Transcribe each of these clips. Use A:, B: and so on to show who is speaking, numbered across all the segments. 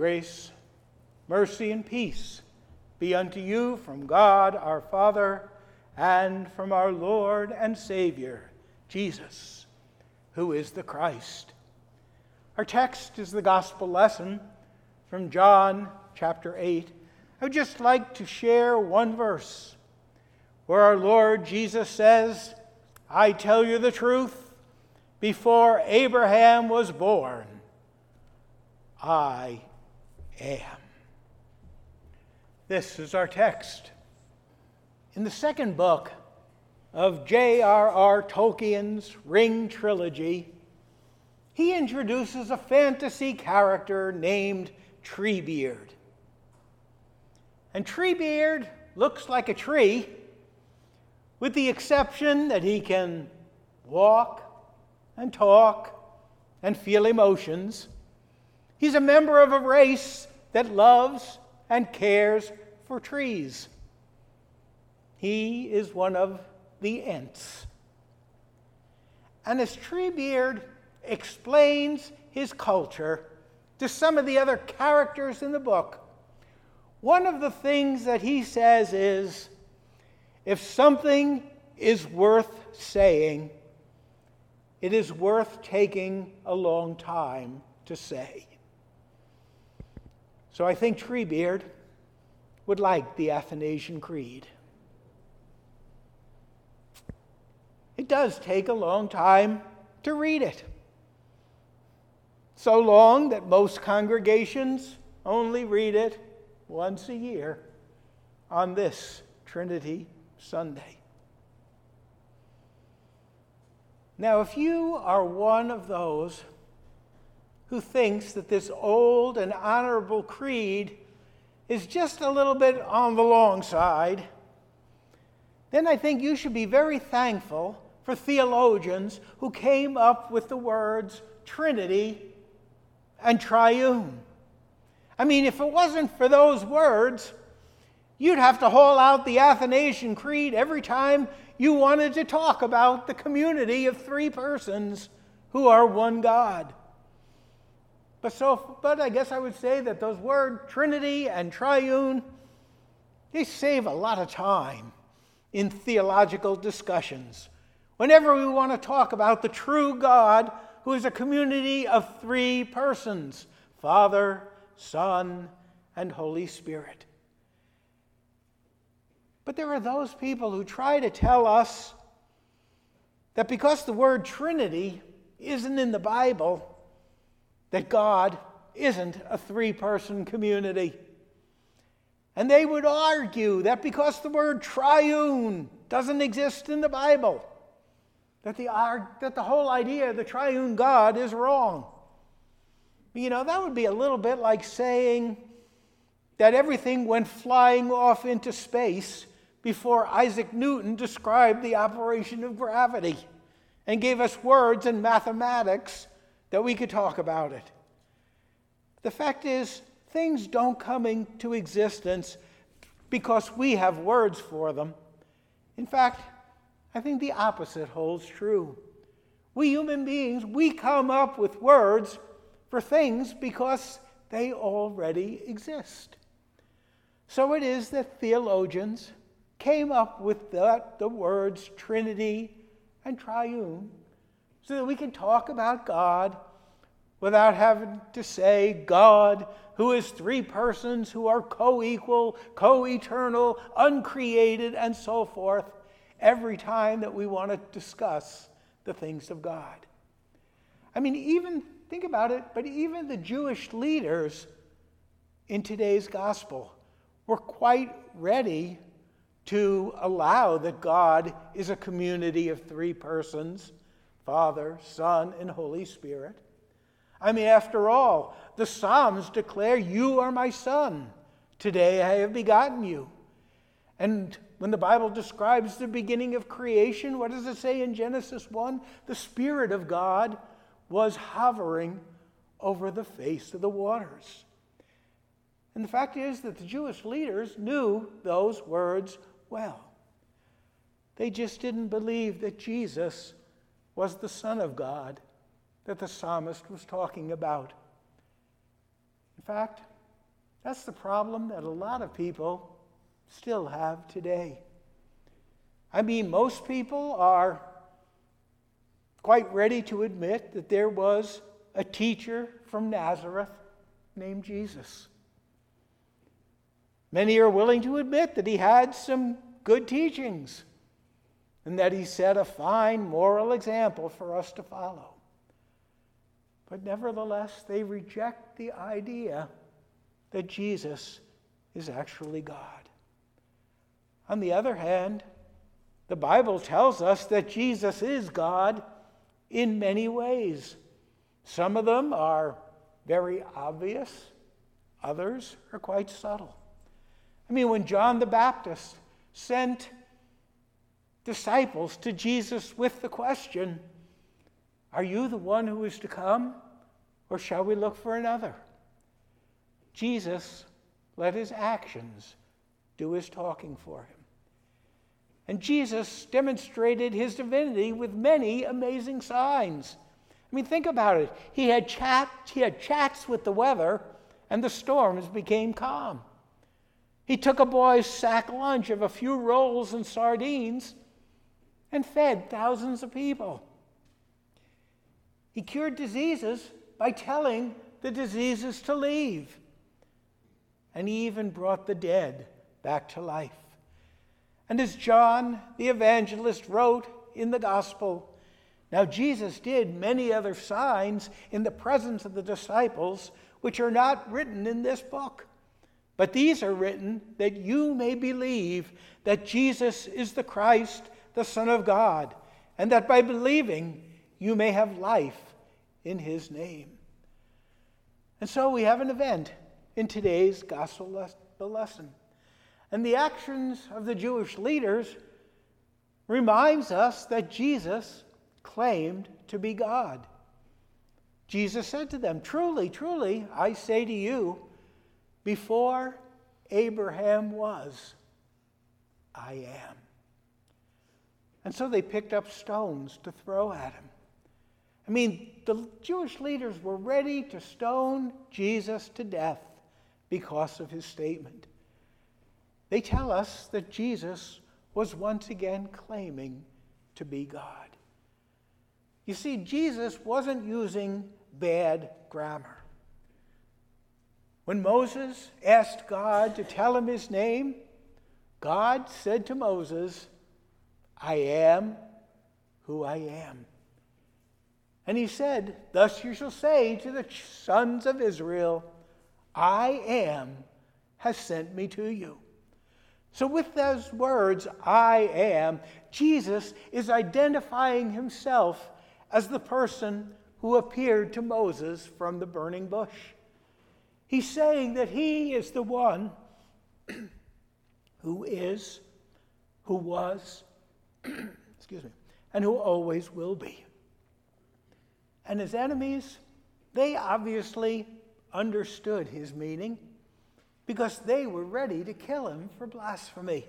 A: Grace, mercy, and peace be unto you from God our Father and from our Lord and Savior, Jesus, who is the Christ. Our text is the gospel lesson from John chapter 8. I would just like to share one verse where our Lord Jesus says, I tell you the truth, before Abraham was born, I am. This is our text. In the second book of J.R.R. Tolkien's Ring trilogy, he introduces a fantasy character named Treebeard. And Treebeard looks like a tree, with the exception that he can walk and talk and feel emotions. He's a member of a race that loves and cares for trees. He is one of the Ents. And as Treebeard explains his culture to some of the other characters in the book, one of the things that he says is, if something is worth saying, it is worth taking a long time to say. So I think Treebeard would like the Athanasian Creed. It does take a long time to read it. So long that most congregations only read it once a year on this Trinity Sunday. Now, if you are one of those who thinks that this old and honorable creed is just a little bit on the long side, then I think you should be very thankful for theologians who came up with the words Trinity and Triune. I mean, if it wasn't for those words, you'd have to haul out the Athanasian Creed every time you wanted to talk about the community of three persons who are one God. But I guess I would say that those words, Trinity and Triune, they save a lot of time in theological discussions. Whenever we want to talk about the true God, who is a community of three persons, Father, Son, and Holy Spirit. But there are those people who try to tell us that because the word Trinity isn't in the Bible, that God isn't a three-person community. And they would argue that because the word triune doesn't exist in the Bible, that the whole idea of the triune God is wrong. You know, that would be a little bit like saying that everything went flying off into space before Isaac Newton described the operation of gravity and gave us words and mathematics that we could talk about it. The fact is, things don't come into existence because we have words for them. In fact, I think the opposite holds true. We human beings, we come up with words for things because they already exist. So it is that theologians came up with the words Trinity and Triune so that we can talk about God without having to say God, who is three persons who are co-equal, co-eternal, uncreated, and so forth, every time that we want to discuss the things of God. I mean, think about it, but even the Jewish leaders in today's gospel were quite ready to allow that God is a community of three persons, Father, Son, and Holy Spirit. I mean, after all, the Psalms declare, you are my son. Today I have begotten you. And when the Bible describes the beginning of creation, what does it say in Genesis 1? The Spirit of God was hovering over the face of the waters. And the fact is that the Jewish leaders knew those words well. They just didn't believe that Jesus was the Son of God that the psalmist was talking about. In fact, That's the problem that a lot of people still have today. I mean, most people are quite ready to admit that there was a teacher from Nazareth named Jesus. Many are willing to admit that he had some good teachings and that he set a fine moral example for us to follow. But nevertheless, they reject the idea that Jesus is actually God. On the other hand, the Bible tells us that Jesus is God in many ways. Some of them are very obvious, others are quite subtle. I mean, when John the Baptist sent disciples to Jesus with the question, "Are you the one who is to come, or shall we look for another?" Jesus let his actions do his talking for him. And Jesus demonstrated his divinity with many amazing signs. I mean, think about it. He had chats with the weather, and the storms became calm. He took a boy's sack lunch of a few rolls and sardines and fed thousands of people. He cured diseases by telling the diseases to leave. And he even brought the dead back to life. And as John the evangelist wrote in the gospel, now Jesus did many other signs in the presence of the disciples, which are not written in this book. But these are written that you may believe that Jesus is the Christ, the Son of God, and that by believing you may have life in his name. And so we have an event in today's gospel lesson. And the actions of the Jewish leaders reminds us that Jesus claimed to be God. Jesus said to them, "Truly, truly, I say to you, before Abraham was, I am." And so they picked up stones to throw at him. I mean, the Jewish leaders were ready to stone Jesus to death because of his statement. They tell us that Jesus was once again claiming to be God. You see, Jesus wasn't using bad grammar. When Moses asked God to tell him his name, God said to Moses, "I am who I am." And he said, "Thus you shall say to the sons of Israel, I am has sent me to you." So with those words, "I am," Jesus is identifying himself as the person who appeared to Moses from the burning bush. He's saying that he is the one who is, who was, and who always will be. And his enemies, they obviously understood his meaning because they were ready to kill him for blasphemy.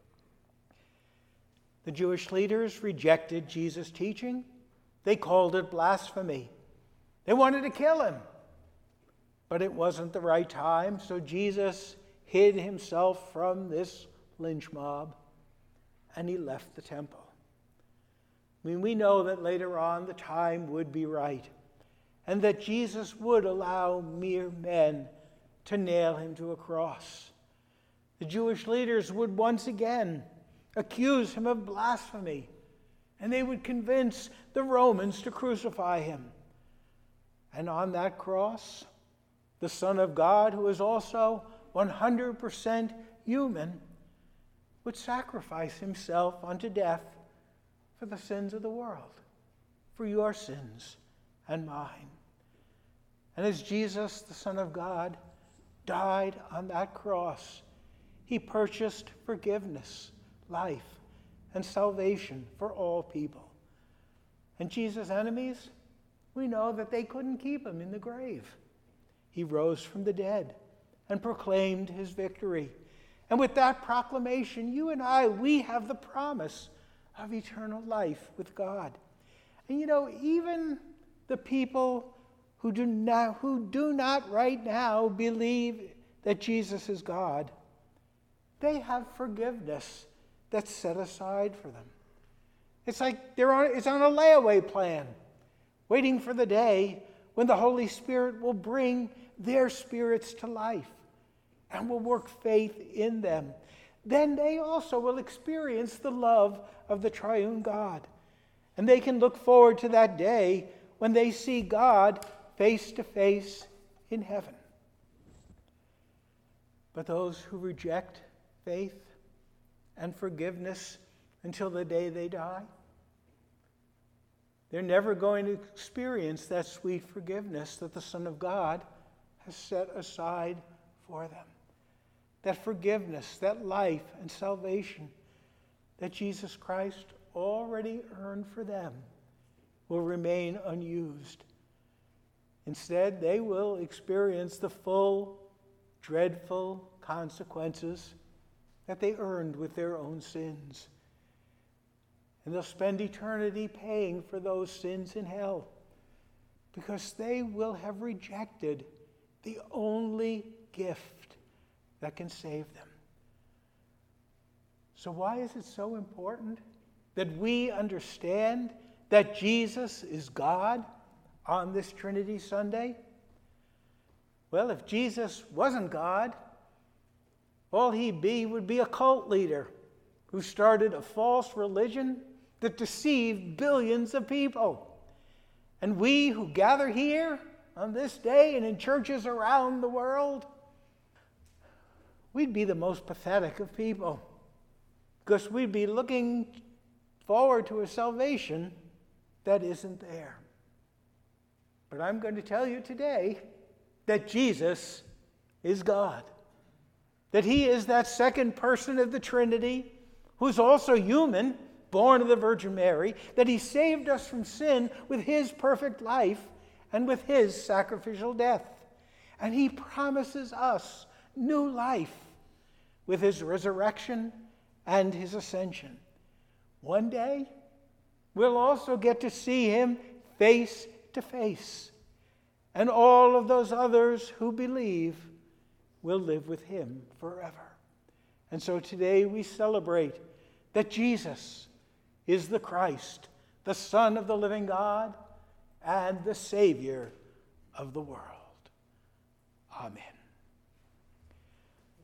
A: The Jewish leaders rejected Jesus' teaching. They called it blasphemy. They wanted to kill him. But it wasn't the right time, so Jesus hid himself from this lynch mob, and he left the temple. I mean, we know that later on the time would be right, and that Jesus would allow mere men to nail him to a cross. The Jewish leaders would once again accuse him of blasphemy, and they would convince the Romans to crucify him. And on that cross, the Son of God, who is also 100% human, would sacrifice himself unto death for the sins of the world, for your sins and mine. And as Jesus, the Son of God, died on that cross, he purchased forgiveness, life, and salvation for all people. And Jesus' enemies, we know that they couldn't keep him in the grave. He rose from the dead and proclaimed his victory. And with that proclamation, you and I, we have the promise of eternal life with God. And you know, even the people who do not right now believe that Jesus is God, they have forgiveness that's set aside for them. It's like it's on a layaway plan, waiting for the day when the Holy Spirit will bring their spirits to life and will work faith in them. Then they also will experience the love of the triune God. And they can look forward to that day when they see God face to face in heaven. But those who reject faith and forgiveness until the day they die, they're never going to experience that sweet forgiveness that the Son of God has set aside for them. That forgiveness, that life and salvation that Jesus Christ already earned for them will remain unused. Instead, they will experience the full, dreadful consequences that they earned with their own sins. And they'll spend eternity paying for those sins in hell because they will have rejected the only gift that can save them. So why is it so important that we understand that Jesus is God on this Trinity Sunday? Well, if Jesus wasn't God, all he'd be would be a cult leader who started a false religion that deceived billions of people. And we who gather here on this day and in churches around the world, we'd be the most pathetic of people because we'd be looking forward to a salvation that isn't there. But I'm going to tell you today that Jesus is God, that he is that second person of the Trinity who's also human, born of the Virgin Mary, that he saved us from sin with his perfect life and with his sacrificial death. And he promises us new life with his resurrection and his ascension. One day, we'll also get to see him face to face. And all of those others who believe will live with him forever. And so today we celebrate that Jesus is the Christ, the Son of the living God, and the Savior of the world. Amen.